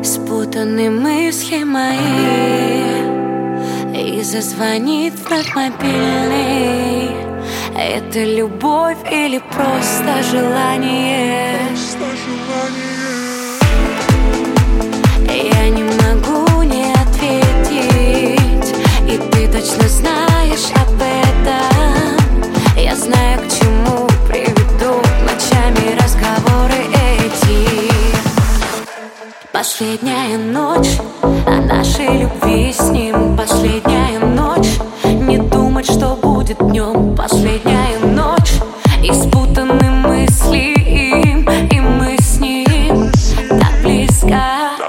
Спутаны мысли мои, и зазвонит вновь мобильный. Это любовь или просто желание? Я не могу не ответить, и ты точно знаешь об этом. Я знаю, к чему приведут ночами разговоры эти. Последняя ночь о нашей любви с ним. Последняя ночь, не думать, что будет днем. Последняя ночь, и спутаны мысли им, и мы с ним так близко.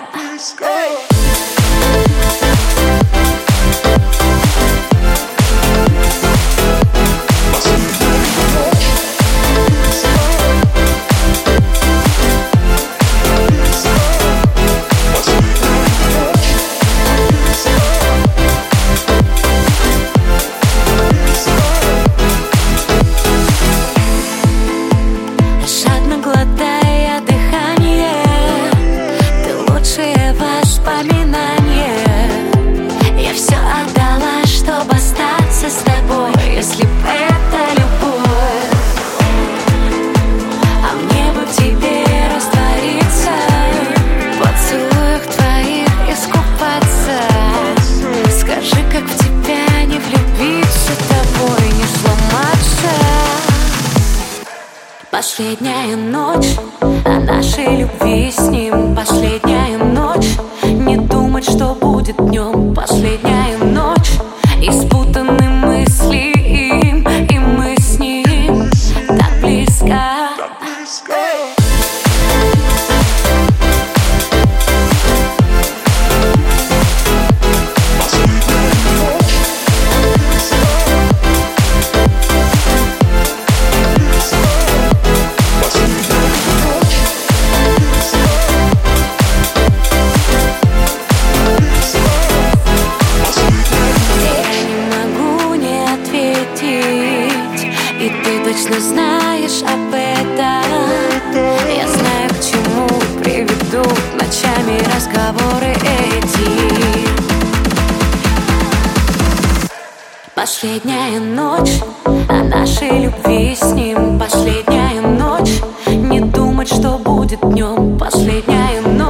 Я все отдала, чтобы остаться с тобой. Если б это любовь, а мне бы в тебе раствориться, в поцелуях твоих искупаться. Скажи, как в тебя не влюбиться, тобой не сломаться. Последняя ночь о нашей любви с ним. Последняя ночь, не думать, что будет днем. Последняя ночь, и спутаны мысли им, и мы с ним так близко. И ты точно знаешь об этом. Я знаю, к чему приведут ночами разговоры эти. Последняя ночь о нашей любви с ним. Последняя ночь, не думать, что будет днем. Последняя ночь.